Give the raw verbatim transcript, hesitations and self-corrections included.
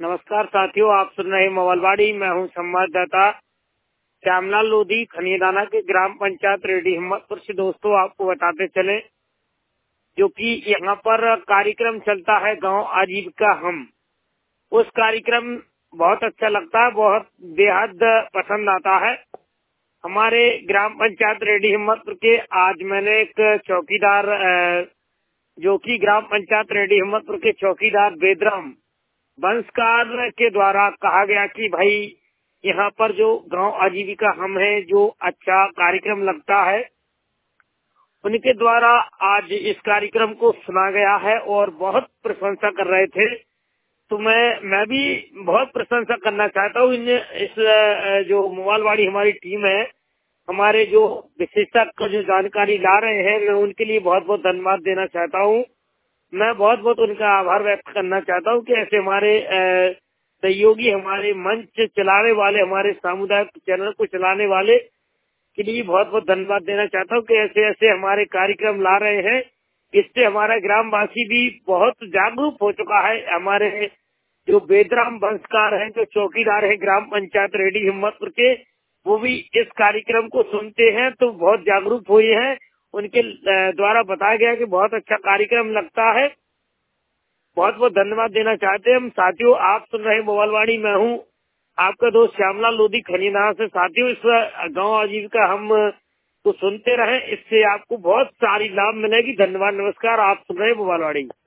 नमस्कार साथियों, आप सुन रहे मोबाइलवाड़ी। मैं हूं संवाददाता श्यामलाल लोधी खनियादाना के ग्राम पंचायत रेडी हिम्मतपुर से। दोस्तों, आपको बताते चले जो कि यहाँ पर कार्यक्रम चलता है गांव आजीविका हम। उस कार्यक्रम बहुत अच्छा लगता है, बहुत बेहद पसंद आता है। हमारे ग्राम पंचायत रेडी हिम्मतपुर के आज मैंने एक चौकीदार जो कि ग्राम पंचायत रेडी हिम्मतपुर के चौकीदार बेदराम बंसकार के द्वारा कहा गया कि भाई यहाँ पर जो गांव आजीविका हम है, जो अच्छा कार्यक्रम लगता है, उनके द्वारा आज इस कार्यक्रम को सुना गया है और बहुत प्रशंसा कर रहे थे। तो मैं मैं भी बहुत प्रशंसा करना चाहता हूँ। इन इस जो मोबाइलवाड़ी हमारी टीम है, हमारे जो विशेषज्ञ जो जानकारी ला रहे हैं, मैं उनके लिए बहुत बहुत धन्यवाद देना चाहता हूँ। मैं बहुत बहुत उनका आभार व्यक्त करना चाहता हूँ कि ऐसे हमारे सहयोगी, हमारे मंच चलाने वाले, हमारे सामुदायिक चैनल को चलाने वाले के लिए बहुत बहुत धन्यवाद देना चाहता हूँ कि ऐसे ऐसे हमारे कार्यक्रम ला रहे हैं। इससे हमारा ग्रामवासी भी बहुत जागरूक हो चुका है। हमारे जो बेदराम बंसकार हैं, जो चौकीदार है ग्राम पंचायत रेडी हिम्मतपुर के, वो भी इस कार्यक्रम को सुनते हैं तो बहुत जागरूक हुए हैं। उनके द्वारा बताया गया कि बहुत अच्छा कार्यक्रम लगता है। बहुत बहुत धन्यवाद देना चाहते हैं हम। साथियों, आप सुन रहे मोबाइलवाड़ी। मैं हूँ आपका दोस्त श्यामलाल लोधी खनियादाना से। साथियों, इस गांव आजीविका हम तो सुनते रहें, इससे आपको बहुत सारी लाभ मिलेगी। धन्यवाद, नमस्कार। आप सुन रहे मोबाइलवाड़ी।